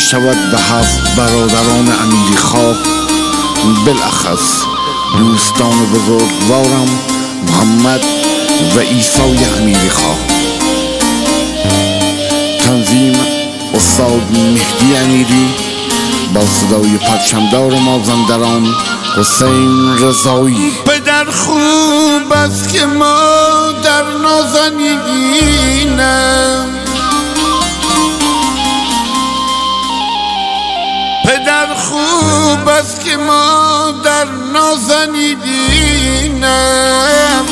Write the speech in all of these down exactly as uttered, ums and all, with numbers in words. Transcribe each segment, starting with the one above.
شود به هفت برادران امیری خواه، بالاخص دوستان بزرگوارم محمد و عیسی امیری خواه. تنظیم استاد مهدی امیری با صدای پرچمدار مازندران حسین رضایی. پدر خوب است که مادر نازنینم، پدر خوب است که مادر نازنینم،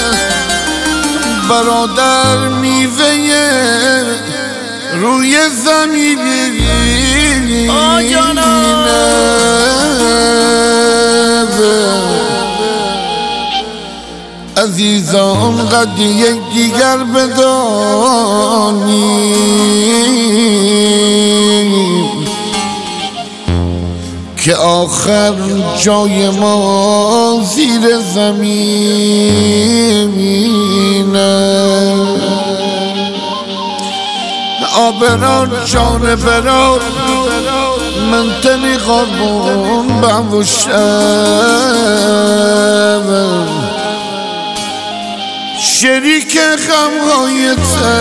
برادر میوه روی زمینم. عزیزان قد یک دیگر بدانیم که آخر جای ما زیر زمینه. آبرار جان برار من تنی قربون بوشم، شریک غمهای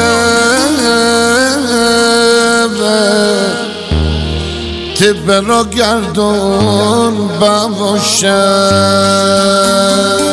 تب را گردون بوشم.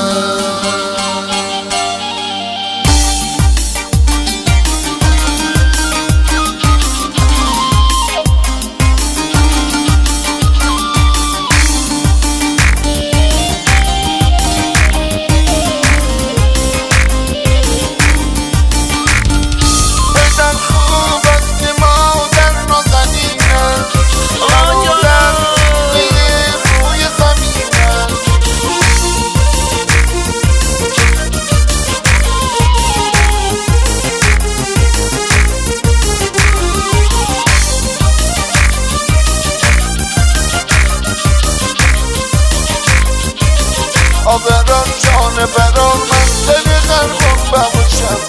آبران جان بران من تنی غربون بوشم،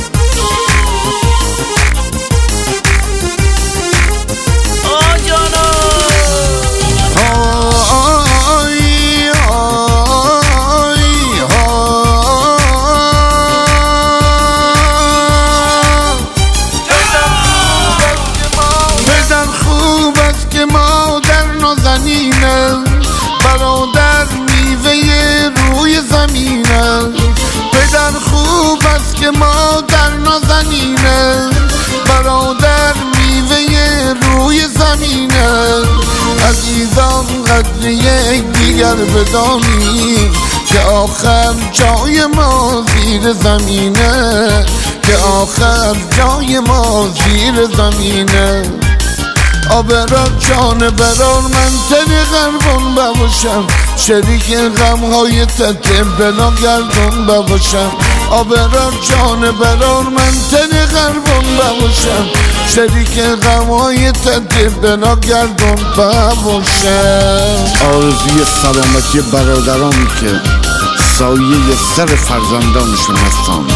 پدر خوب است که مادر نازنینم، برادر میوه روی زمینم. پدر خوب است که مادر نازنینم، برادر میوه روی زمینم. عزیزان قدر یک دیگر بدانیم که آخر جای ما زیر زمینه، که آخر جای ما زیر زمینه. آبرار جان برار من تنی غربون بوشم، شریک غمهای تته بنا گردون بوشم. آبرار جان برار من تنی غربون بوشم، شریک غمهای تته بنا گردون بوشم. آرزوی سلامتی برادران که سایه سر فرزندانشون هستند.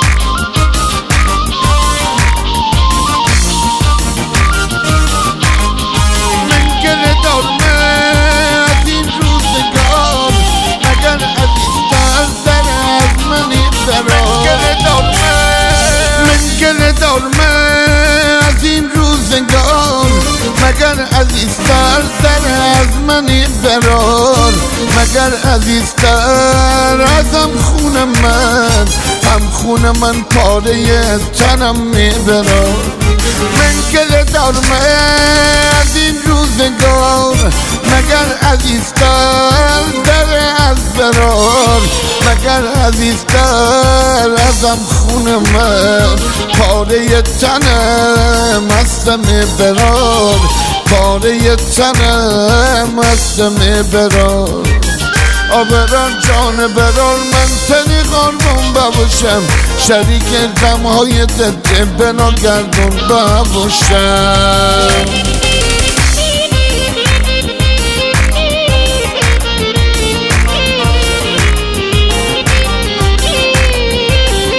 مگر عزیزتر در از منی برار، مگر عزیزتر ازم خون من، هم خون من پاره تنم میبرار. من گله دارم از این روزگار، مگر عزیزتر در از برار، مگر عزیزتر ازم خون من پاره تنم است میبرار، پاره تنم است میبرار. آبرار جان برار من تنی قربون بوشم، شریک غمهای دل بنا گردون بوشم.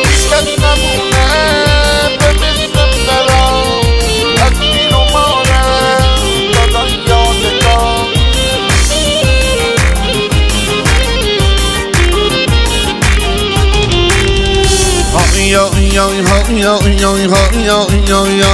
به مثل برام از بیرون مارم یا یا یا یا یا یا یا یا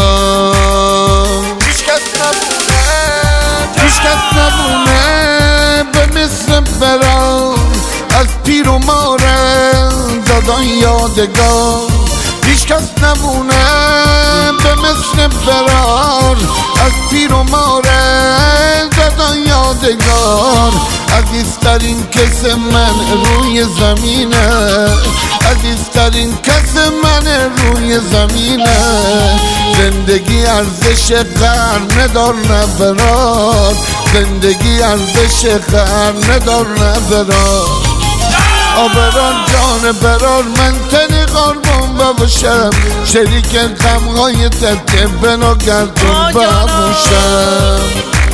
هیچ کس نبونه هیچ کس نبونه به مثل فرار از پیر و مادر دادن یادگار هیچ کس نبونه به مثل فرار از پیر و مادر دادن یادگار عزیزترین کس من روی زمینه عزیزترین کس من روی زمینه زندگی ارزش قرن دار نفرار زندگی ارزش قرن دار نفرار آبرار جان برار من تنی قربان بباشم شریک غمهای ترک بنا گردون بباشم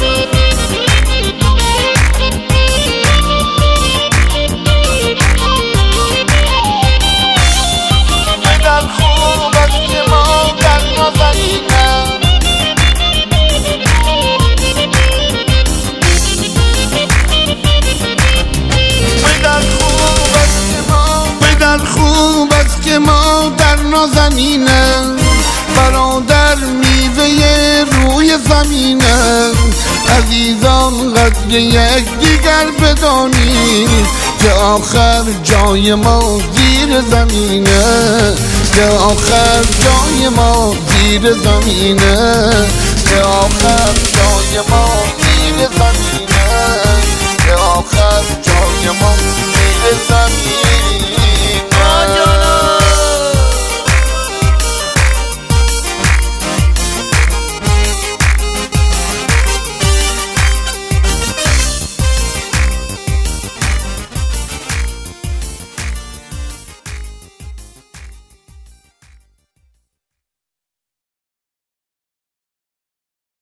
خوب است که ما در نازنینه برادر میوه روی زمینه عزیزان قدر یک دیگر بدانید که آخر جای ما زیر زمینه که آخر جای ما زیر زمینه که آخر جای ما زیر زمینه که آخر جای ما زیر زمینه